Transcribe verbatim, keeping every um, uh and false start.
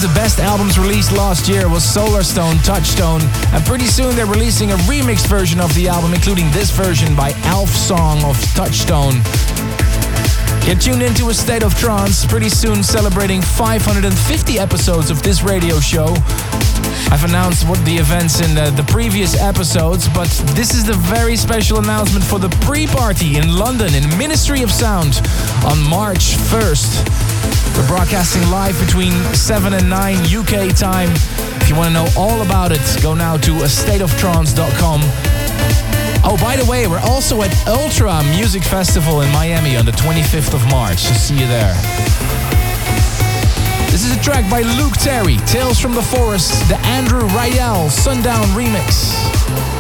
of the best albums released last year was Solarstone, Touchstone, and pretty soon they're releasing a remixed version of the album, including this version by Alf Song of Touchstone. Get tuned into a state of trance, pretty soon celebrating five hundred fifty episodes of this radio show. I've announced what the events in the, the previous episodes, but this is the very special announcement for the pre-party in London in Ministry of Sound on March first. We're broadcasting live between seven and nine U K time. If you want to know all about it, go now to a state of trance dot com. Oh, by the way, we're also at Ultra Music Festival in Miami on the twenty-fifth of March. So see you there. This is a track by Luke Terry, Tales from the Forest, the Andrew Rayel Sundown remix.